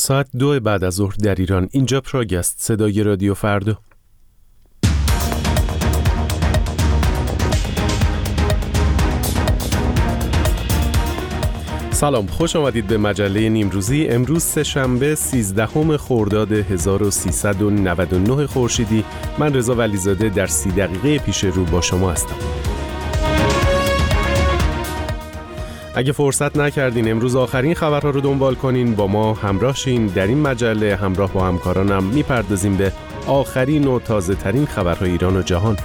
ساعت 2 بعد از ظهر در ایران. اینجا پراگ است، صدای رادیو فردا. سلام، خوش آمدید به مجله نیمروزی. امروز سه‌شنبه 13 خرداد 1399 خورشیدی. من رضا ولیزاده در 30 دقیقه پیش رو با شما هستم. اگه فرصت نکردین امروز آخرین خبرها رو دنبال کنین، با ما همراه شین. در این مجله همراه با همکارانم میپردازیم به آخرین و تازه ترین خبرهای ایران و جهان.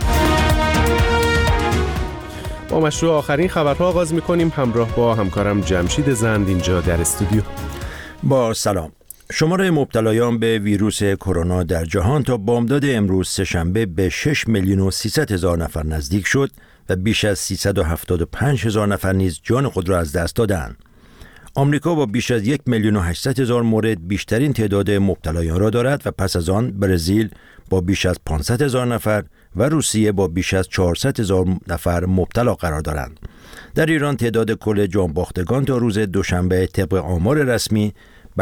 با مشروع آخرین خبرها آغاز میکنیم همراه با همکارم جمشید زند اینجا در استودیو. با سلام. شماره مبتلایان به ویروس کرونا در جهان تا بامداد امروز سه‌شنبه به 6,300,000 نفر نزدیک شد و بیش از 375,000 نفر نیز جان خود را از دست دادند. آمریکا با بیش از 1,800,000 مورد بیشترین تعداد مبتلایان را دارد و پس از آن برزیل با بیش از 500,000 نفر و روسیه با بیش از 400,000 نفر مبتلا قرار دارند. در ایران تعداد کل جانباختگان تا روز دوشنبه طبق آمار رسمی به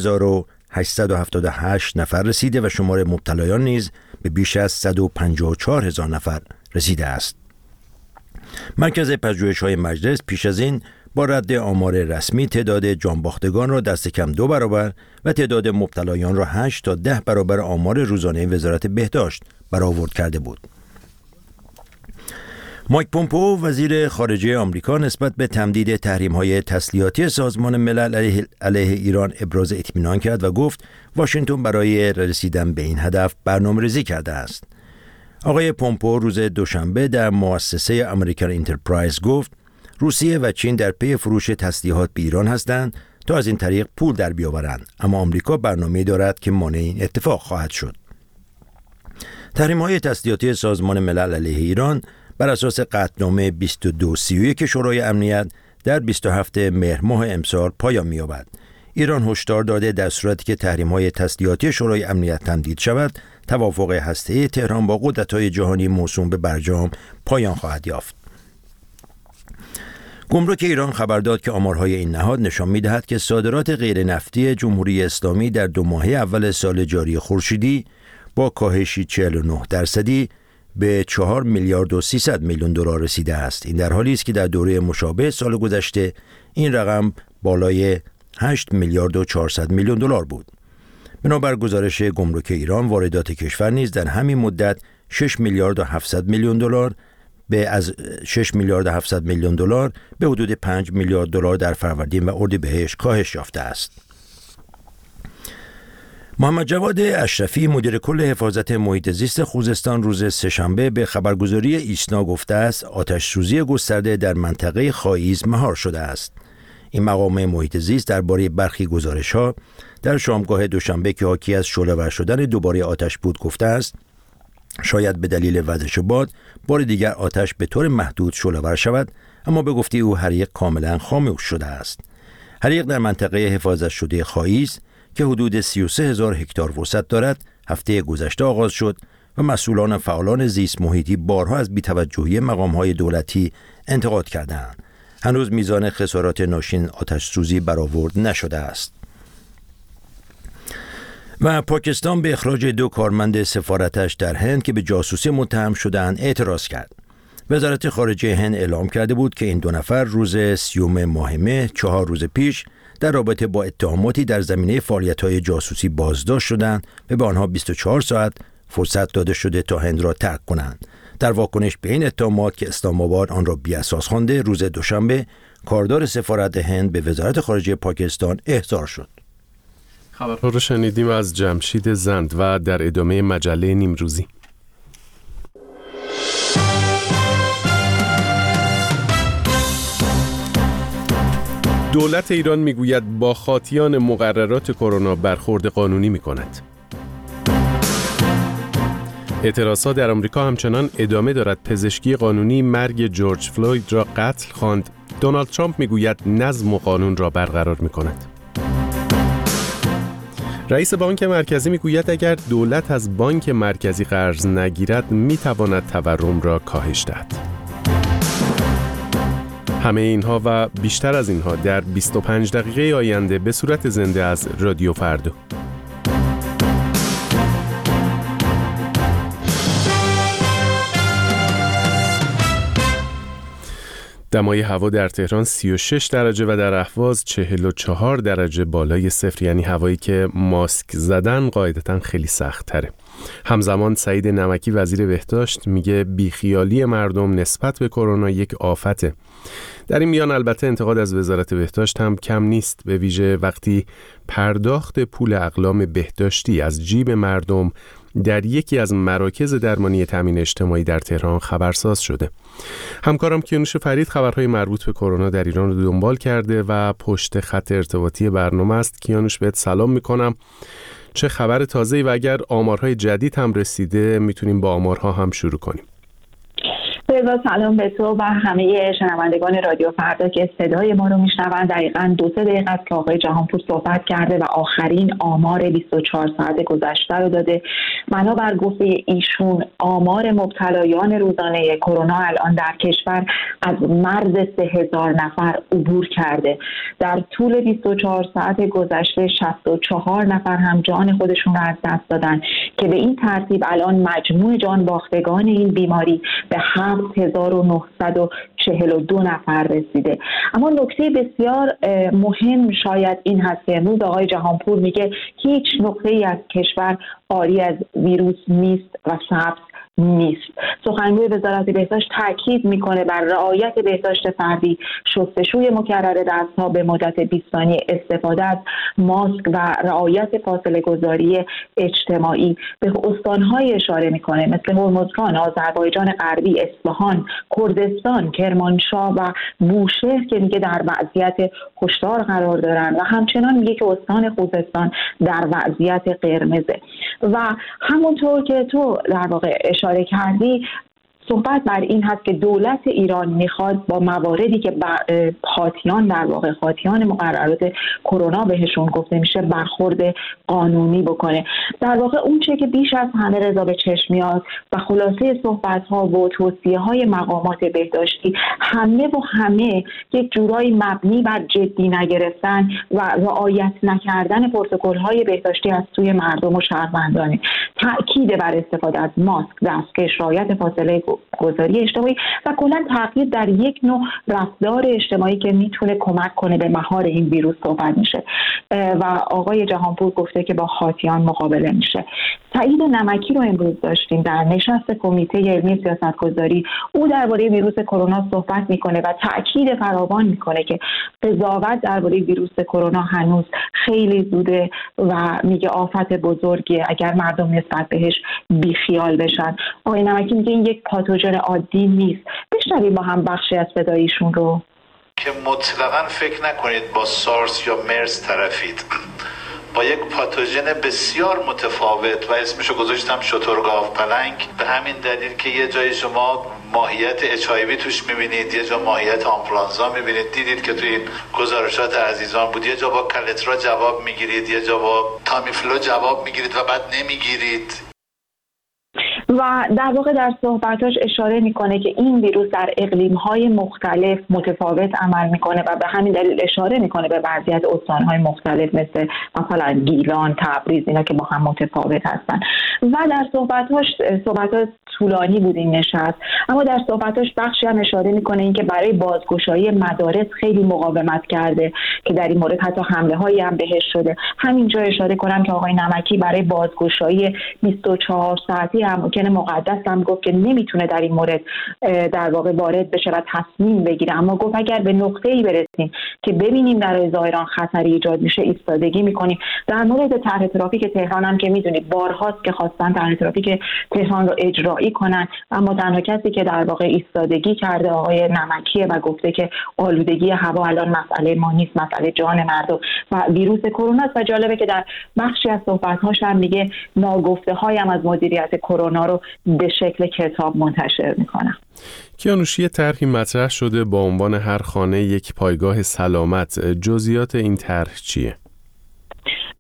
7,878 نفر رسیده و شمار مبتلایان نیز به بیش از 154,000 نفر رسیده است. مرکز پژوهش‌های مجلس پیش از این با رد آمار رسمی تعداد جانباختگان را دست کم 2 برابر و تعداد مبتلایان را 8 تا 10 برابر آمار روزانه وزارت بهداشت برآورد کرده بود. مایک پومپئو وزیر خارجه آمریکا نسبت به تمدید تحریم‌های تسلیحاتی سازمان ملل علیه ایران ابراز اطمینان کرد و گفت واشنگتن برای رسیدن به این هدف برنامه‌ریزی کرده است. آقای پومپئو روز دوشنبه در مؤسسه امریکن انترپرایز گفت روسیه و چین در پی فروش تسلیحات به ایران هستند تا از این طریق پول در بیاورند، اما آمریکا برنامه‌ای دارد که مانع این اتفاق خواهد شد. تحریم‌های تسلیحاتی سازمان ملل علیه ایران بر اساس قطعنامه 2231 شورای امنیت در 27 مهر ماه امسال پایان می‌یابد. ایران هشدار داده در صورتی که تحریم‌های تسلیحاتی شورای امنیت تمدید شود، توافق هسته‌ای تهران با قدرت‌های جهانی موسوم به برجام پایان خواهد یافت. گمرک ایران خبر داد که آمارهای این نهاد نشان می‌دهد که صادرات غیر نفتی جمهوری اسلامی در 2 ماهه اول سال جاری خورشیدی با کاهشی 49% به 4,300,000,000 دلار رسیده است. این در حالی است که در دوره مشابه سال گذشته این رقم بالای 8,400,000,000 دلار بود. بنابر گزارش گمرک ایران، واردات کشور نیز در همین مدت 6,700,000,000 دلار از 6,700,000,000 دلار به حدود 5,000,000,000 دلار در فروردین و اردیبهشت کاهش یافته است. محمد جواد اشرفی مدیر کل حفاظت محیط زیست خوزستان روز سه‌شنبه به خبرگزاری ایسنا گفته است آتش‌سوزی گسترده در منطقه خاییز مهار شده است. این مقام محیط زیست درباره برخی گزارش‌ها در شامگاه دوشنبه که حاکی از شعله‌ور شدن دوباره آتش بود گفته است شاید به دلیل وزش باد بار دیگر آتش به طور محدود شعله‌ور شود، اما به گفته او حریق کاملا خاموش شده است. حریق در منطقه حفاظت شده خاییز که حدود 33,000 هکتار وسعت دارد هفته گذشته آغاز شد و مسئولان و فعالان زیست محیطی بارها از بی‌توجهی مقام‌های دولتی انتقاد کردند. هنوز میزان خسارات ناشی آتش‌سوزی برآورد نشده است. و پاکستان به اخراج 2 کارمند سفارتش در هند که به جاسوسی متهم شدند اعتراض کرد. وزارت خارجه هند اعلام کرده بود که این 2 نفر روز 30 ماه مه 4 روز پیش در رابطه با اتهاماتی در زمینه فعالیت‌های جاسوسی بازداشت شدند و به آنها 24 ساعت فرصت داده شده تا هند را ترک کنند. در واکنش به این اتهامات که اسلام آباد آن را بی‌اساس خوانده، روز دوشنبه کاردار سفارت هند به وزارت خارجه پاکستان احضار شد. خبرها رو شنیدیم از جمشید زند و در ادامه مجله نیمروزی. دولت ایران میگوید با خاطیان مقررات کرونا برخورد قانونی میکند. اعتراضات در آمریکا همچنان ادامه دارد. پزشکی قانونی مرگ جورج فلوید را قتل خواند. دونالد ترامپ میگوید نظم و قانون را برقرار میکند. رئیس بانک مرکزی میگوید اگر دولت از بانک مرکزی قرض نگیرد میتواند تورم را کاهش دهد. همه اینها و بیشتر از اینها در 25 دقیقه آینده به صورت زنده از رادیو فردا. دمای هوا در تهران 36 درجه و در اهواز 44 درجه بالای صفر، یعنی هوایی که ماسک زدن قاعدتاً خیلی سخت تره. همزمان سعید نمکی وزیر بهداشت میگه بیخیالی مردم نسبت به کرونا یک آفته. در این میان البته انتقاد از وزارت بهداشت هم کم نیست، به ویژه وقتی پرداخت پول اقلام بهداشتی از جیب مردم در یکی از مراکز درمانی تامین اجتماعی در تهران خبرساز شده. همکارم کیانوش فرید خبرهای مربوط به کرونا در ایران رو دنبال کرده و پشت خط ارتباطی برنامه است. کیانوش، بهت سلام میکنم. چه خبر تازه‌ای و اگر آمارهای جدید هم رسیده میتونیم با آمارها هم شروع کنیم. سلام به تو و همه شنوندگان رادیو فردا که صدای ما رو میشنوند. دقیقاً 2-3 دقیقه است که آقای جهانپور صحبت کرده و آخرین آمار 24 ساعت گذشته رو داده. بنابر گفته ایشون آمار مبتلایان روزانه کرونا الان در کشور از مرز 3000 نفر عبور کرده. در طول 24 ساعت گذشته 64 نفر هم جان خودشون رو از دست دادن که به این ترتیب الان مجموع جان باختگان این بیماری به 7942 نفر رسیده. اما نکته بسیار مهم شاید این هست که امروز آقای جهانپور میگه هیچ نقطه‌ای از کشور عاری از ویروس نیست و سبز نیست. سخنگوی وزارت بهداشت تاکید میکنه بر رعایت بهداشت فردی، شستشوی مکرر دستها به مدت 20 ثانیه، استفاده از ماسک و رعایت فاصله گذاری اجتماعی. به استان‌های اشاره میکنه مثل هرمزگان، آذربایجان غربی، اصفهان، کردستان، کرمانشاه و بوشهر که میگه در وضعیت هشدار قرار دارن و همچنان میگه که استان خوزستان در وضعیت قرمزه. و همونطور که تو در واقع اشاره کردی، صحبت بر این هست که دولت ایران میخواد با مواردی که خاطیان در واقع خاطیان مقررات کرونا بهشون گفته میشه برخورد قانونی بکنه. در واقع اون چه که بیش از همه رضا به چشم میاد و خلاصه صحبت ها و توصیه های مقامات بهداشتی همه یک جورایی مبنی بر جدی نگرفتن و رعایت نکردن پروتکل های بهداشتی از سوی مردم و شهروندانه. تاکید بر استفاده از ماسک، دستکش، رعایت فاصله گذاری اجتماعی و کلا تغییر در یک نوع رفتار اجتماعی که میتونه کمک کنه به مهار این ویروس صحبت میشه و آقای جهانپور گفته که با خاطیان مقابله میشه. سعید نمکی رو امروز داشتیم در نشست کمیته علمی سیاستگذاری. او درباره ویروس کرونا صحبت میکنه و تاکید فراوان میکنه که قضاوت درباره ویروس کرونا هنوز خیلی زوده و میگه آفت بزرگیه اگر مردم نسبت بهش بیخیال بشن. آقای نمکی میگه این یک پاتوژن عادی نیست. بشنویم با هم بخشی از صدایشون رو. که مطلقاً فکر نکنید با سارس یا مرس طرفید، با یک پاتوژن بسیار متفاوت و اسمشو گذاشتم شترگاو پلنگ، به همین دلیل که یه جای شما ماهیت HIV توش میبینید، یه جا ماهیت آنفلانزا میبینید. دیدید که توی این گزارشات عزیزان بود یه جا با کلترا جواب میگیرید، یه جا با تامیفلو جواب میگیرید و بعد نمیگیرید. و در واقع در صحبتاش اشاره میکنه که این ویروس در اقلیم‌های مختلف متفاوت عمل میکنه و به همین دلیل اشاره میکنه به وضعیت استان‌های مختلف مثل مثلا گیلان، تبریز، اینا که با هم متفاوت هستن. و در صحبتاش طولانی بود این نشست، اما در صحبتاش بخشی هم اشاره میکنه اینکه برای بازگشایی مدارس خیلی مقاومت کرده که در این مورد حتی حمله‌هایی هم بهش شده. همینجا اشاره کنم که آقای نمکی برای بازگشایی 24 ساعتی هم که مقدس هم گفت که نمیتونه در این مورد در واقع وارد بشه و تصمیم بگیره، اما گفت اگر به نقطه‌ای برسیم که ببینیم در ظاهران خطری ایجاد میشه ایستادگی میکنیم. در مورد طرح ترافیک تهران هم که میدونید بارهاست که خواستن طرح ترافیک تهران رو اجرایی کنن، اما تنها کسی که در واقع ایستادگی کرده آقای نمکیه و گفته که آلودگی هوا الان مسئله ما نیست، مسئله جان مردم و ویروس کرونا است. و جالبه که در بخشی از صحبت‌هاش هم میگه ناگفته‌هایم از مدیریت کرونا رو به شکل کتاب منتشر میکنم. کیانوش، یه طرحی مطرح شده با عنوان هر خانه یک پایگاه سلامت. جزئیات این طرح چیه؟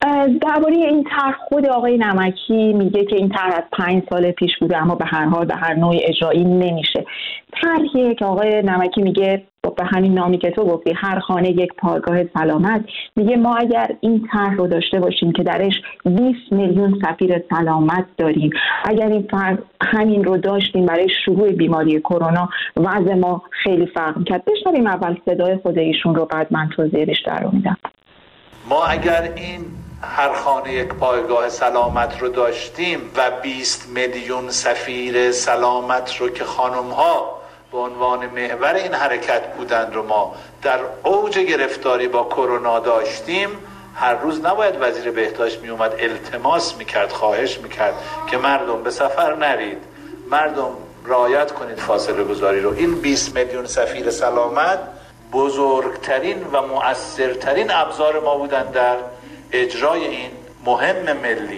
درباره این طرح خود آقای نمکی میگه که این طرح از 5 سال پیش بوده، اما به هر حال به هر نوع اجرایی نمیشه. طرحی که آقای نمکی میگه به همین نامی که تو گفتی، هر خانه یک پایگاه سلامت، میگه ما اگر این طرح رو داشته باشیم که درش 20 میلیون سفیر سلامت داریم، اگر این همین رو داشتیم برای شروع بیماری کرونا، وضع ما خیلی فرق می‌کرد. بشنویم اول صدای خود ایشون رو، بعد من توضیح بیشتر رو میدم. ما اگر این هر خانه یک پایگاه سلامت رو داشتیم و 20 میلیون سفیر سلامت رو که خانم‌ها به عنوان محور این حرکت بودن رو ما در اوج گرفتاری با کرونا داشتیم، هر روز نباید وزیر بهداشت می اومد التماس میکرد، خواهش میکرد که مردم به سفر نرید، مردم رعایت کنید فاصله گذاری رو. این 20 میلیون سفیر سلامت بزرگترین و مؤثرترین ابزار ما بودن در اجرای این مهم ملی.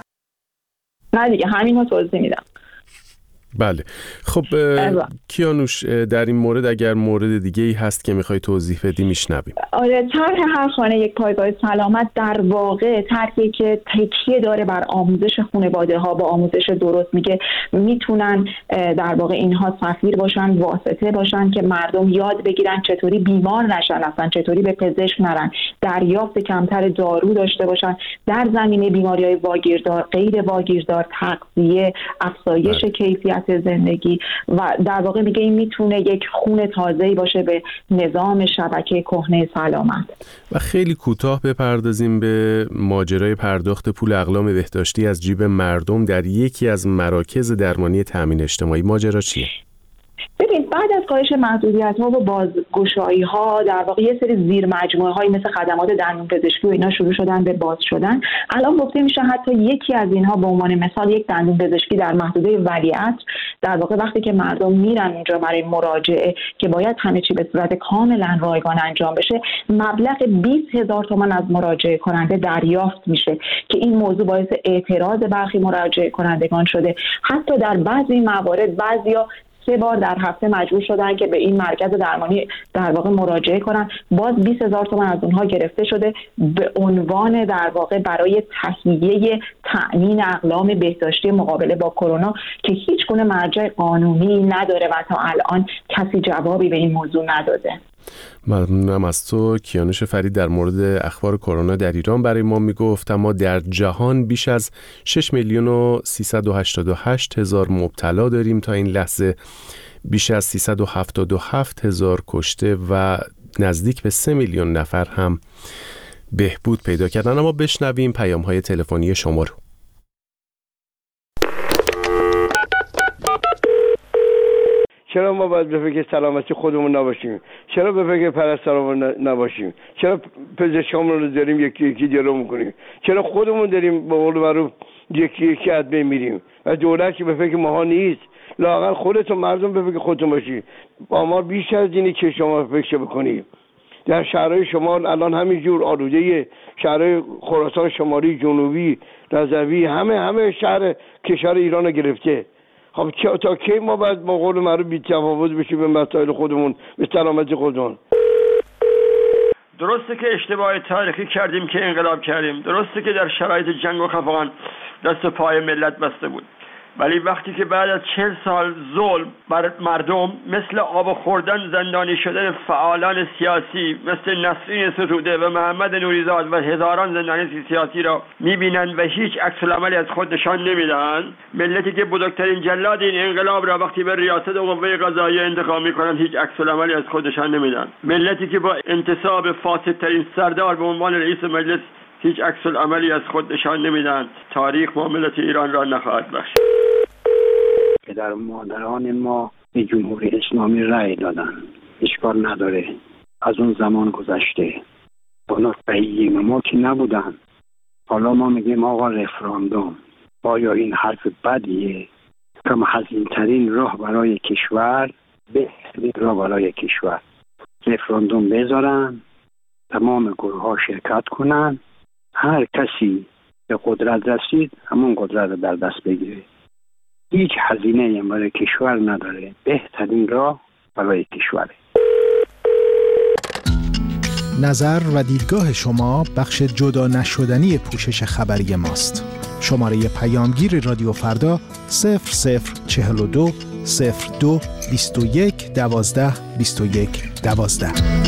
نه دیگه همین رو توضیح میدم. بله خب کیانوش، در این مورد اگر مورد دیگه ای هست که میخوای توضیح بدی میشنویم. آره، طرح هر خانه یک پایگاه سلامت در واقع طرحی که تکیه داره بر آموزش خانواده ها با آموزش درست. میگه میتونن در واقع اینها سفیر باشن، واسطه باشن که مردم یاد بگیرن چطوری بیمار نشن، اصلا چطوری به پزشک نرن، دریافت کمتر دارو داشته باشن در زمینه بیماری‌های واگیردار، غیر واگیردار، تغذیه، افزایش کیفیت زندگی، و در واقع میگه این میتونه یک خون تازه‌ای باشه به نظام شبکه کهنه سلامت. و خیلی کوتاه بپردازیم به ماجرای پرداخت پول اقلام بهداشتی از جیب مردم در یکی از مراکز درمانی تامین اجتماعی. ماجرا چیه؟ ببین، بعد از کاهش محدودیت‌ها و بازگشایی‌ها در واقع یه سری زیر مجموعه‌هایی مثل خدمات دندونپزشکی و اینا شروع شدن به باز شدن. الان گفته میشه حتی یکی از اینها به عنوان مثال یک دندونپزشکی در محدوده ولیعصر، در واقع وقتی که مردم میرن اونجا برای مراجعه که باید همه چی به صورت کاملا رایگان انجام بشه، مبلغ 20,000 تومان از مراجعه کننده دریافت میشه که این موضوع باعث اعتراض برخی مراجعه کنندگان شده. حتی در بعضی موارد بعضیا 3 بار در هفته مجبور شدن که به این مرکز درمانی در واقع مراجعه کنن، باز 20,000 تومان از اونها گرفته شده به عنوان در واقع برای تهیه تأمین اقلام بهداشتی مقابله با کرونا که هیچ گونه مرجع قانونی نداره و تا الان کسی جوابی به این موضوع نداده. ممنونم از تو کیانوش فرید. در مورد اخبار کرونا در ایران برای ما میگفت. اما در جهان بیش از 6,388,000 مبتلا داریم تا این لحظه، بیش از 377,000 کشته و نزدیک به 3 میلیون نفر هم بهبود پیدا کردن. اما بشنویم پیام‌های تلفنی شما رو. چرا ما باید به فکر سلامتی خودمون نباشیم؟ چرا به فکر پرستارمون نباشیم؟ چرا پزشکامون رو داریم یکی یکی جلو میکنیم؟ چرا خودمون داریم به قول معروف یکی یکی از بین میریم و دولت که به فکر ماها نیست؟ لااقل خودتون مردم به فکر خودتون باشید. با ما بیش از اینی که شما فکر بکنید. در شهرهای شمال الان همینجور آلوده، شهرهای خراسان شمالی، جنوبی، رضوی، همه شهر کشور ایران رو گرفته. خب تا کی ما باید با قول معروف بی‌تفاوت بشیم به مسائل خودمون، به سلامتی خودمون؟ درسته که اشتباه تاریخی کردیم که انقلاب کردیم، درسته که در شرایط جنگ و خفقان دست و پای ملت بسته بود، ولی وقتی که بعد از 40 سال ظلم بر مردم مثل آب خوردن زندانی شدن فعالان سیاسی مثل نسرین ستوده و محمد نوریزاد و هزاران زندانی سیاسی را میبینند و هیچ عکس العملی از خود نشان نمیدهند، ملتی که بزرگترین جلاد این انقلاب را وقتی به ریاست قوه قضاییه انتخاب میکنند هیچ عکس العملی از خود نشان نمیدهند، ملتی که با انتصاب فاسدترین سردار به عنوان رئیس مجلس هیچ عکس العملی از خود نشان نمیدهند، تاریخ ملت ایران را نخواهد بخشید. پدر و مادران ما به جمهوری اسلامی رأی دادن، اشکال نداره، از اون زمان گذشته، اونا قیم ما که نبودن. حالا ما میگیم آقا رفراندوم، آیا این حرف بدیه؟ کم هزینه ترین راه برای کشور، بهترین راه برای کشور، رفراندوم بذارن، تمام گروه ها شرکت کنن، هر کسی به قدرت رسید همون قدرت رو در دست بگیره. هیچ هزینه برای کشور نداره، بهترین راه برای کشوره. نظر و دیدگاه شما بخش جدا نشدنی پوشش خبری ماست. شماره پیامگیر رادیو فردا 0042 02 21 12 21 12.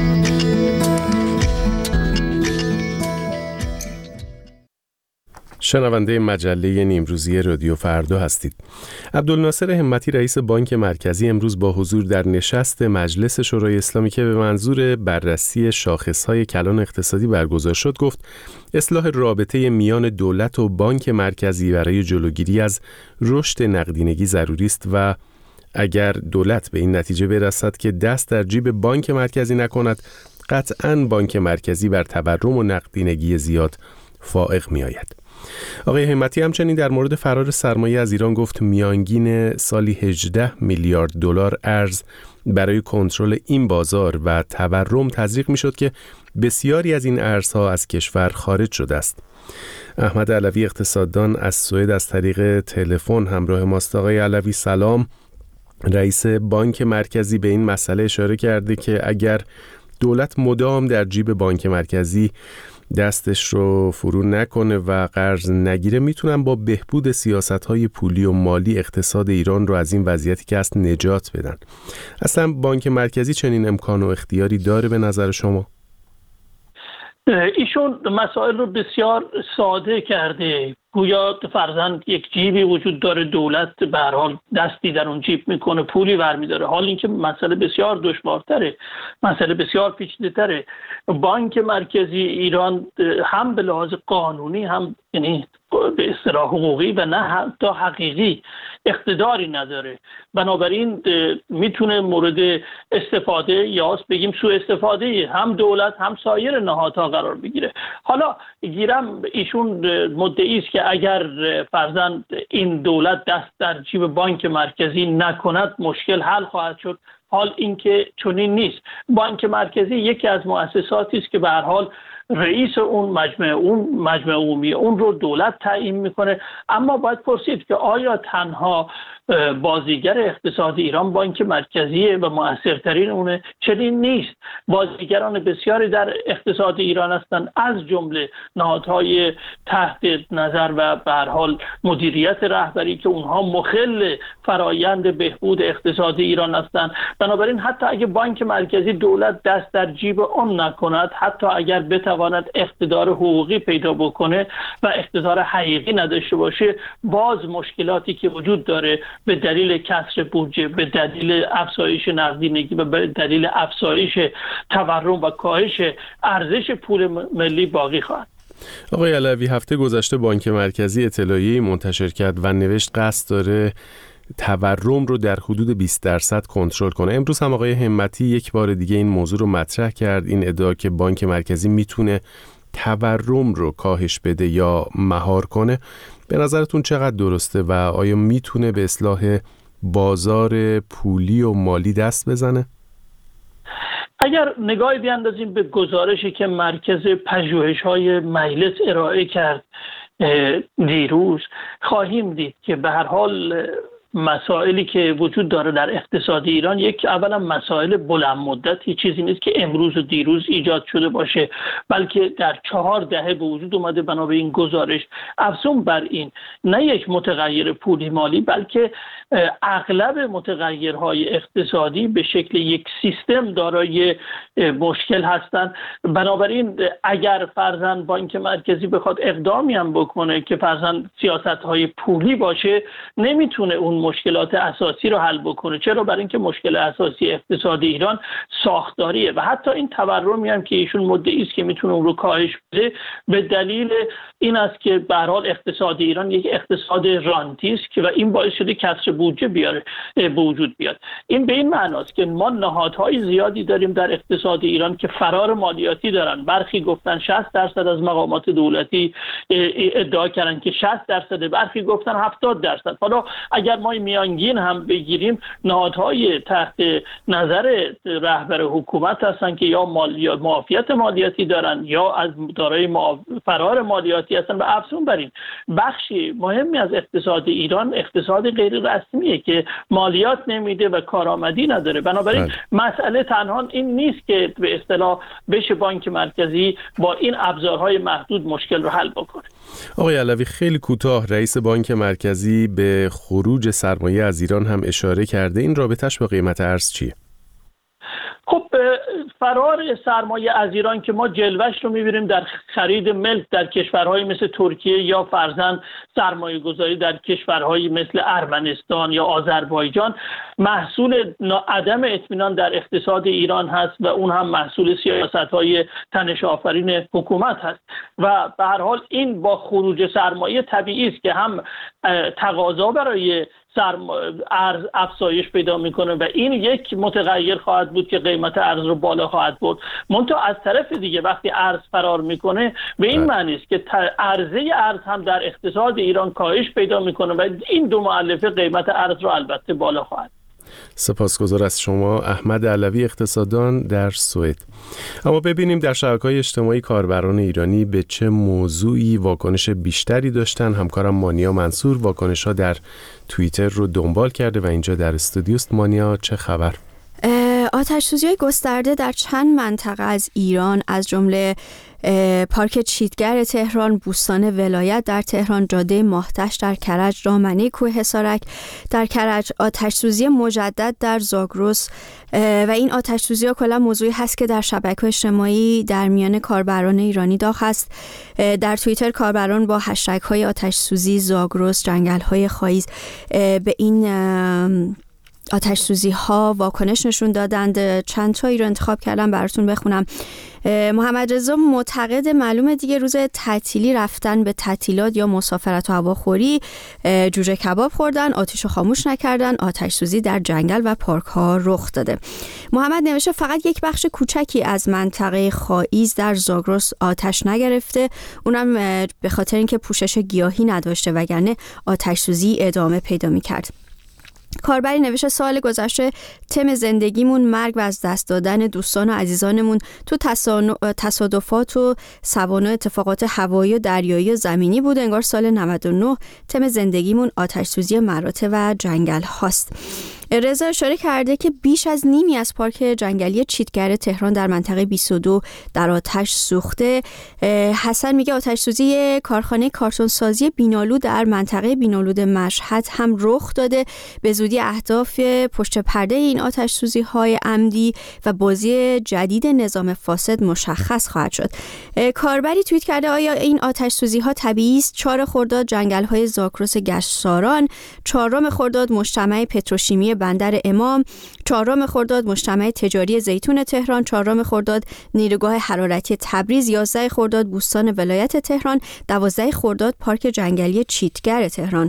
شنونده مجله نیمروزی رادیو فردا هستید. عبدالناصر همتی رئیس بانک مرکزی امروز با حضور در نشست مجلس شورای اسلامی که به منظور بررسی شاخص‌های کلان اقتصادی برگزار شد گفت اصلاح رابطه میان دولت و بانک مرکزی برای جلوگیری از رشد نقدینگی ضروری است و اگر دولت به این نتیجه برسد که دست در جیب بانک مرکزی نکند، قطعاً بانک مرکزی بر تورم و نقدینگی زیاد فائق می‌آید. آقای همتی همچنین در مورد فرار سرمایه از ایران گفت میانگین سالی 18 میلیارد دلار ارز برای کنترل این بازار و تورم تزریق میشد که بسیاری از این ارزها از کشور خارج شده است. احمد علوی اقتصاددان از سوئد از طریق تلفن همراه ماست. آقای علوی سلام. رئیس بانک مرکزی به این مسئله اشاره کرده که اگر دولت مدام در جیب بانک مرکزی دستش رو فرو نکنه و قرض نگیره میتونن با بهبود سیاست‌های پولی و مالی اقتصاد ایران رو از این وضعیتی که هست نجات بدن. اصلا بانک مرکزی چنین امکان و اختیاری داره به نظر شما؟ ایشون مسائل رو بسیار ساده کرده. گویا فرضاً یک جیبی وجود داره، دولت به هر حال دستی در اون جیب میکنه، پولی برمیداره. حال اینکه مسئله بسیار دشوارتره، مسئله بسیار پیچیده‌تره. بانک مرکزی ایران هم به لحاظ قانونی هم یعنی به اصطلاح حقوقی و نه حتی حقیقی اقتداری نداره، بنابراین میتونه مورد استفاده یا بگیم سوء استفاده هم دولت هم سایر نهادها قرار بگیره. حالا گیرم ایشون مدعی است که اگر فرضاً این دولت دست در جیب بانک مرکزی نکند مشکل حل خواهد شد. حال اینکه چنین نیست. بانک مرکزی یکی از مؤسساتی است که به هر حال رئیس اون مجمع عمومی اون رو دولت تعیین میکنه، اما باید پرسید که آیا تنها بازیگر اقتصاد ایران بانک مرکزیه و مؤثرترین اونه؟ چنین نیست. بازیگران بسیاری در اقتصاد ایران هستند، از جمله نهادهای تحت نظر و به هر حال مدیریت رهبری که اونها مخل فرایند بهبود اقتصاد ایران هستند. بنابراین حتی اگه بانک مرکزی دولت دست در جیب اون نکند، حتی اگر بتواند اقتدار حقوقی پیدا بکنه و اقتدار حقیقی نداشته باشه، باز مشکلاتی که وجود داره به دلیل کسر بودجه، به دلیل افزایش نقدینگی و به دلیل افزایش تورم و کاهش ارزش پول ملی باقی خواهد. آقای علوی، هفته گذشته بانک مرکزی اطلاعیه‌ای منتشر کرد و نوشت قصد داره تورم رو در حدود 20% کنترل کنه. امروز هم آقای همتی یک بار دیگه این موضوع رو مطرح کرد، این ادعا که بانک مرکزی میتونه تورم رو کاهش بده یا مهار کنه. به نظرتون چقدر درسته و آیا میتونه به اصلاح بازار پولی و مالی دست بزنه؟ اگر نگاهی بیاندازیم به گزارشی که مرکز پژوهش‌های مجلس ارائه کرد دیروز، خواهیم دید که به هر حال مسائلی که وجود داره در اقتصاد ایران، یک اولا مسائل بلند مدتی، چیزی نیست که امروز و دیروز ایجاد شده باشه، بلکه در 4 دهه به وجود اومده. بنا به این گزارش افزون بر این نه یک متغیر پولی مالی، بلکه اغلب متغیرهای اقتصادی به شکل یک سیستم دارای مشکل هستند. بنابراین اگر فرضاً بانک مرکزی بخواد اقدامی هم بکنه که فرضاً سیاست‌های پولی باشه، نمیتونه اون مشکلات اساسی رو حل بکنه. چرا؟ برای اینکه مشکل اساسی اقتصاد ایران ساختاریه و حتی این تورمی هم که ایشون مدعی است که میتونه اون رو کاهش بده، به دلیل این است که به هر حال اقتصاد ایران یک اقتصاد رانتی است که و این باعث شده کسر بودجه به وجود بیاد. این به این معناست که ما نهادهای زیادی داریم در اقتصاد ایران که فرار مالیاتی دارن. برخی گفتن 60% از مقامات دولتی ادعا کردن که 60%، برخی گفتن 70%. حالا اگر ما سرمای میانگین هم بگیریم نهادهای تحت نظر رهبر حکومت هستن که یا معافیت مالیاتی دارن یا از دارای فرار مالیاتی هستن. و افزون بر این بخشی مهمی از اقتصاد ایران اقتصاد غیر رسمیه که مالیات نمیده و کارآمدی نداره. بنابراین مسئله تنها این نیست که به اصطلاح بشه بانک مرکزی با این ابزارهای محدود مشکل رو حل بکنه. آقای علوی، خیلی کوتاه، رئیس بانک مرکزی به خروج سرمایه از ایران هم اشاره کرده. این رابطه‌اش با قیمت ارز چیه؟ خب فرار سرمایه از ایران که ما جلوش رو می‌بینیم در خرید ملک در کشورهای مثل ترکیه یا فرضاً سرمایه گذاری در کشورهای مثل ارمنستان یا آذربایجان، محصول عدم اطمینان در اقتصاد ایران هست و اون هم محصول سیاست‌های تنش آفرین حکومت هست و به هر حال این با خروج سرمایه طبیعی است که هم تقاضا برای ارز افزایش پیدا میکنه و این یک متغیر خواهد بود که قیمت ارز رو بالا خواهد برد. منتها از طرف دیگه وقتی ارز فرار میکنه به این معنی است که عرضه ارز هم در اقتصاد ایران کاهش پیدا میکنه و این دو مؤلفه قیمت ارز رو البته بالا خواهد. سپاسگزار از شما احمد علوی، اقتصاددان در سوئد. اما ببینیم در شبکه‌های اجتماعی کاربران ایرانی به چه موضوعی واکنش بیشتری داشتن. همکارم مانیا منصور واکنش‌ها در توییتر رو دنبال کرده و اینجا در استودیوست. مانیا، چه خبر؟ آتش‌سوزی‌های گسترده در چند منطقه از ایران از جمله پارک چیتگر تهران، بوستان ولایت در تهران، جاده ماهتش در کرج، دامنه کوه حصارک در کرج، آتش‌سوزی مجدد در زاگرس و این آتش‌سوزی‌ها کلا موضوعی هست که در شبکه‌های اجتماعی در میان کاربران ایرانی داغ است. در توییتر کاربران با هشتگ‌های آتش‌سوزی زاگرس، جنگل‌های خایز به این آتش‌سوزی‌ها واکنش نشون دادند. چند تایی رو انتخاب کردم براتون بخونم. محمد رضا معتقد معلومه دیگه روز تعطیلی رفتن به تعطیلات یا مسافرت و هواخوری، جوجه کباب خوردن، آتیشو خاموش نکردن، آتش‌سوزی در جنگل و پارک ها رخ داده. محمد نوشته فقط یک بخش کوچکی از منطقه خایز در زاگرس آتش نگرفته، اونم به خاطر اینکه پوشش گیاهی نداشته وگرنه آتش‌سوزی ادامه پیدا می‌کرد. کاربری نوشته سال گذشته تم زندگیمون مرگ و از دست دادن دوستان و عزیزانمون تو تصادفات و سوانح اتفاقات هوایی و دریایی و زمینی بود. انگار سال 99 تم زندگیمون آتش‌سوزی مراتع و جنگل هاست. رضا اشاره کرده که بیش از نیمی از پارک جنگلی چیتگر تهران در منطقه 22 در آتش سوخته. حسن میگه آتش‌سوزی کارخانه کارتونسازی بینالود در منطقه بینالود مشهد هم رخ داده. به زودی اهداف پشت پرده این آتش‌سوزی‌های عمدی و بازی جدید نظام فاسد مشخص خواهد شد. کاربری توییت کرده آیا این آتش‌سوزی‌ها طبیعی است؟ 4 خرداد جنگل‌های زاگرس گشتساران، 4 خرداد مجتمع پتروشیمی بندر امام، 4 خرداد مجتمع تجاری زیتون تهران، 4 خرداد نیروگاه حرارتی تبریز، 11 خرداد بوستان ولایت تهران، 12 خرداد پارک جنگلی چیتگر تهران.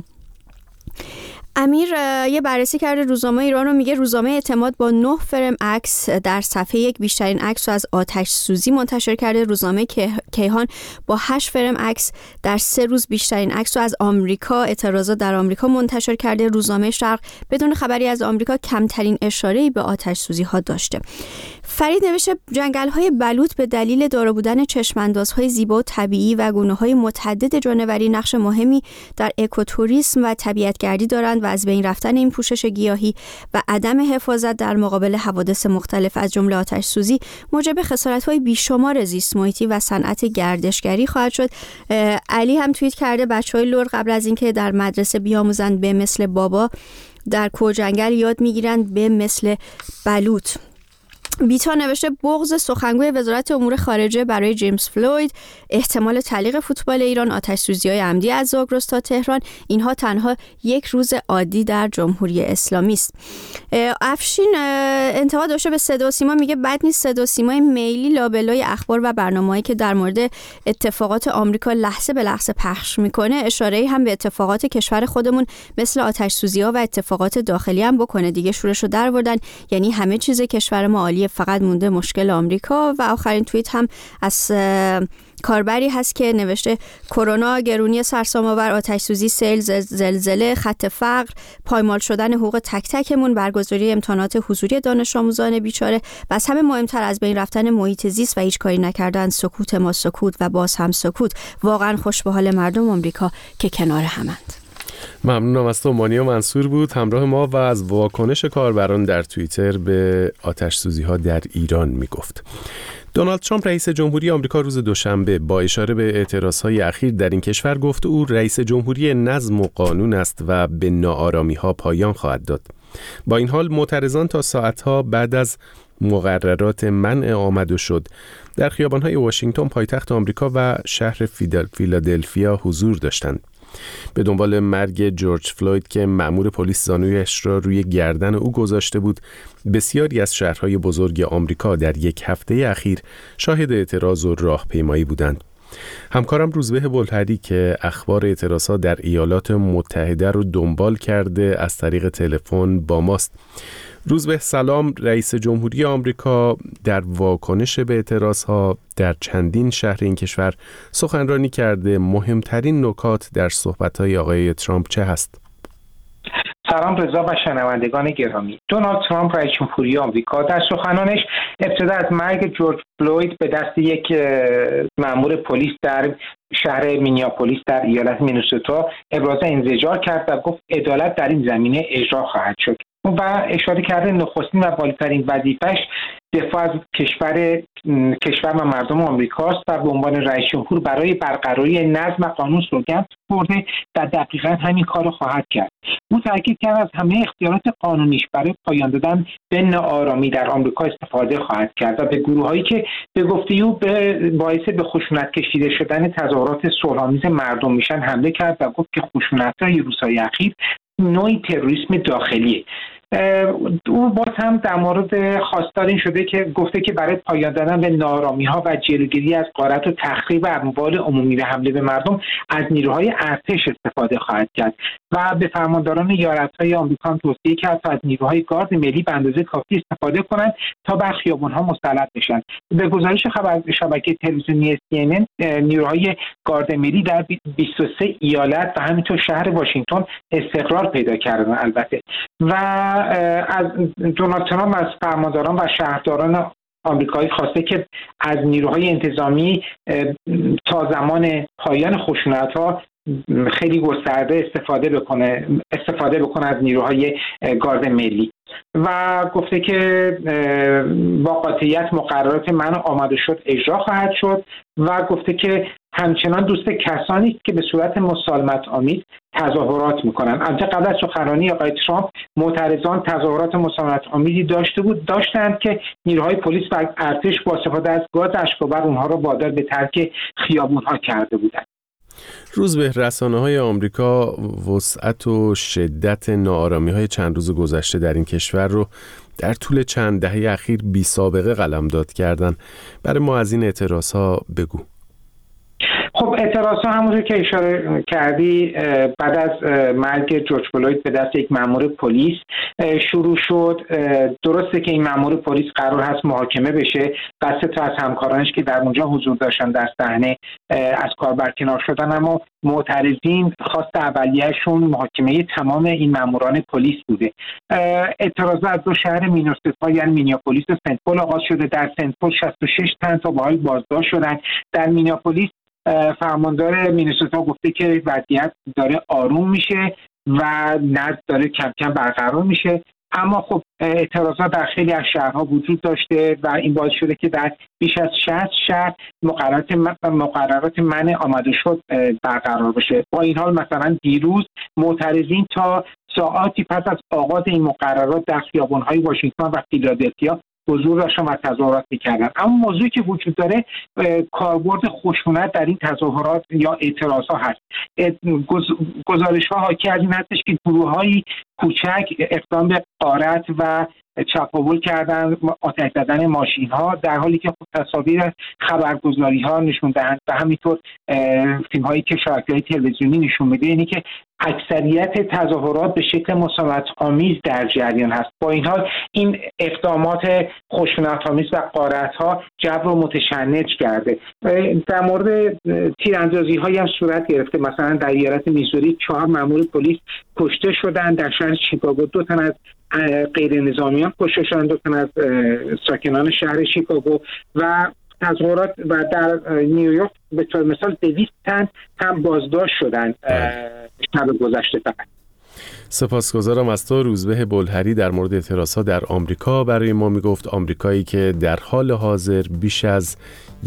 امیر یه بررسی کرده روزنامه ایران رو، میگه روزنامه اعتماد با 9 فرم عکس در صفحه 1 بیشترین عکس رو از آتش سوزی منتشر کرده. روزنامه کیهان با 8 فرم عکس در 3 روز بیشترین عکس رو از آمریکا، اعتراضات در آمریکا منتشر کرده. روزنامه شرق بدون خبری از آمریکا کمترین اشاره‌ای به آتش سوزی ها داشته. فرید نوشته جنگل‌های بلوط به دلیل دارا بودن چشم‌اندازهای زیبا و طبیعی و گونه‌های متعدد جانوری نقش مهمی در اکوتوریسم و طبیعت‌گردی دارند و از بین رفتن این پوشش گیاهی و عدم حفاظت در مقابل حوادث مختلف از جمله آتش سوزی موجب خسارت‌های بیشمار زیست محیطی و صنعت گردشگری خواهد شد. علی هم توییت کرده بچه‌های لر قبل از اینکه در مدرسه بیاموزند به مثل بابا در کوه جنگل یاد می‌گیرند به مثل بلوط. بیتا نوشته بغض سخنگوی وزارت امور خارجه برای جیمز فلوید، احتمال تعلیق فوتبال ایران، آتش‌سوزی‌های عمدی از زاگرس تا تهران، اینها تنها یک روز عادی در جمهوری اسلامی است. افشین انتقاد داشته به صدا و سیما، میگه بد نیست صدا و سیمای میلی لابلای اخبار و برنامه‌ای که در مورد اتفاقات آمریکا لحظه به لحظه پخش میکنه اشاره‌ای هم به اتفاقات کشور خودمون مثل آتش‌سوزی‌ها و اتفاقات داخلی هم بکنه دیگه. شورشو درآوردن، یعنی همه چیز کشور ما عالیه، فقط مونده مشکل آمریکا. و آخرین توییت هم از کاربری هست که نوشته کرونا، گرونی سرسام‌آور، آتش سوزی، سیل، زلزله، خط فقر، پایمال شدن حقوق تک تکمون، برگزاری امتحانات حضوری دانش آموزان بیچاره و از همه مهمتر از بین رفتن محیط زیست و هیچ کاری نکردن، سکوت ما سکوت و باز هم سکوت. واقعا خوش به حال مردم آمریکا که کنار همند. ممنونم از تو. مانیا منصور بود همراه ما و از واکنش کاربران در توییتر به آتش سوزی ها در ایران میگفت. دونالد ترامپ رئیس جمهوری آمریکا روز دوشنبه با اشاره به اعتراضهای اخیر در این کشور گفت او رئیس جمهوری نظم و قانون است و به ناآرامی‌ها پایان خواهد داد. با این حال معترضان تا ساعتها بعد از مقررات منع آمد و شد در خیابان‌های واشنگتن پایتخت آمریکا و شهر فیلادلفیا حضور داشتند. به دنبال مرگ جورج فلوید که مأمور پلیس زانویش را روی گردن او گذاشته بود، بسیاری از شهرهای بزرگ آمریکا در یک هفته اخیر شاهد اعتراض و راهپیمایی بودند. همکارم روزبه بلحدی که اخبار اعتراضات در ایالات متحده رو دنبال کرده از طریق تلفن با ماست. روزبه سلام. رئیس جمهوری آمریکا در واکنش به اعتراضها در چندین شهر این کشور سخنرانی کرده. مهمترین نکات در صحبت‌های آقای ترامپ چه هست؟ سلام رضا و شنوندگان گرامی. دونالد ترامپ رئیس جمهوری آمریکا در سخنانش ابتدا از مرگ جورج فلوید به دست یک مأمور پلیس در شهر مینیاپولیس در ایالت مینیسوتا ابراز انزجار کرد و گفت عدالت در این زمینه اجرا خواهد شد و اشاره کرده نخستین و بالاترین وظیفه‌اش دفاع از کشور و مردم آمریکاست و به عنوان رئیس جمهور برای برقراری نظم و قانون سوگند خورده و دقیقاً همین کارو خواهد کرد. او تاکید کرد از همه اختیارات قانونیش برای پایان دادن به ناآرامی در آمریکا استفاده خواهد کرد و به گروهایی که به گفته او باعث به خشونت کشیده شدن تظاهرات صلح‌آمیز مردم میشن حمله کرد و گفت که خشونت‌های روزهای اخیر نوعی تروریسم داخلیه. او باز هم در مورد خواستار این شده که گفته که برای پایان دادن به ناآرامی‌ها و جلوگیری از غارت و تخریب اموال عمومی و حمله به مردم از نیروهای ارتش استفاده خواهد کرد و به فرمانداران ایالت‌های آمریکا هم توصیه کرد تا از نیروهای گارد ملی به اندازه کافی استفاده کنند تا بر خیابان‌ها مسلط بشن. به گزارش شبکه تلویزیونی CNN نیروهای گارد ملی در 23 ایالت و همینطور شهر واشنگتن استقرار پیدا کردن البته. و از دونالد ترامپ از فرمانداران و شهرداران آمریکایی خواسته که از نیروهای انتظامی تا زمان پایان خشونت‌ها خیلی گسترده استفاده بکنه از نیروهای گارد ملی و گفته که با قاطعیت مقررات منع آمد و شد اجرا خواهد شد و گفته که همچنان دوست کسانی است که به صورت مسالمت آمیز تظاهرات میکنند. البته قبل از سخنرانی آقای ترامپ معترضان تظاهرات مسالمت آمیزی داشتند که نیروهای پلیس و ارتش با استفاده از گاز اشک‌آور اونها را وادار به ترک خیابونها کرده بودند. روز به رسانه‌های آمریکا وسعت و شدت ناآرامی‌های چند روز گذشته در این کشور رو در طول چند دهه اخیر بی سابقه قلمداد کردن. برای ما از این اعتراض‌ها بگو. خب اعتراض‌ها همونجور که اشاره کردی بعد از مرگ جورج فلوید به دست یک مأمور پلیس شروع شد. درسته که این مأمور پلیس قرار هست محاکمه بشه. قصد تا از همکارانش که در اونجا حضور داشتن در صحنه از کار برکنار شدن، اما معترضین خواست اولیه‌شون محاکمه تمام این مأموران پلیس بوده. اعتراضات از دو شهر مینیسوتا یعنی مینیاپولیس و سنت پل آغاز شده. در سنت پل 66 تن تا به حال بازداشت شدن. در مینیاپولیس فرماندار مینیسوتا گفته که وضعیت داره آروم میشه و نظم داره کم کم برقرار میشه، اما خب اعتراضات در خیلی از شهرها وجود داشته و این باعث شده که در بیش از 60 شهر مقررات منع آمد و شد برقرار بشه. با این حال مثلا دیروز معترضین تا ساعاتی پس از آغاز این مقررات در خیابان‌های واشنگتن و فیلادلفیا حضور داشتن و تظاهرات می‌کردن. اما موضوعی که وجود داره کاربرد خشونت در این تظاهرات یا اعتراض‌ها هست. گزارش‌ها حاکی از این هستش که گروه‌هایی کوچک اقدام به غارت و چپاول کردن، آتش زدن ماشین ها، در حالی که تصاویر خبرگزاری ها نشون دهند و همینطور فیلم هایی که شبکه‌های تلویزیونی نشون میده، یعنی که اکثریت تظاهرات به شکل مسالمت آمیز در جریان هست. با این حال این اقدامات خشونت آمیز و غارت ها جو رو متشنج کرده. در مورد تیراندازی هایی هم صورت گرفته. مثلا در ایالت میزوری 4 مأمور پلیس کشته شدند. در شهر شیکاگو 2 تن از غیر نظامیان کشته شدند، 2 تن از ساکنان شهر شیکاگو. و تظاهرات و در نیویورک به طور مثال 200 تن هم بازداشت شدند شب گذشته. فقط سپاسگزارم از تو. روزبه بلهری در مورد اعتراضات در آمریکا برای ما میگفت. آمریکایی که در حال حاضر بیش از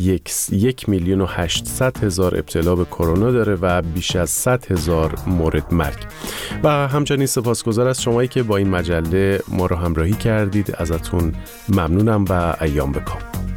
1,800,000 ابتلا به کرونا داره و بیش از 100,000 مورد مرگ. و همچنین سپاسگزار از شمایی که با این مجله ما رو همراهی کردید. ازتون ممنونم و ایام بکام.